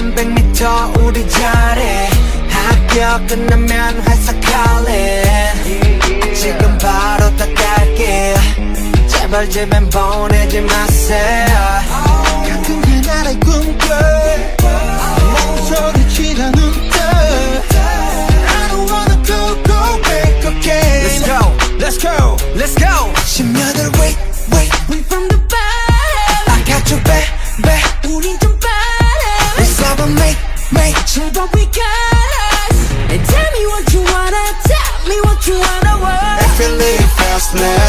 3,100m 우리 자리 학교 끝나면 회사 calling 지금 바로 다 갈게 제발 집엔 보내지 마세요 같은 게 나의 꿈꿔 멍소리치지 않는다 I don't wanna go back again Let's go, let's go, let's go 심연을 wait from the bottom I got you back 우린 좀 빠름 Let's have a make 제발 we got us And tell me what you wanna, tell me what you wanna want If you live fast now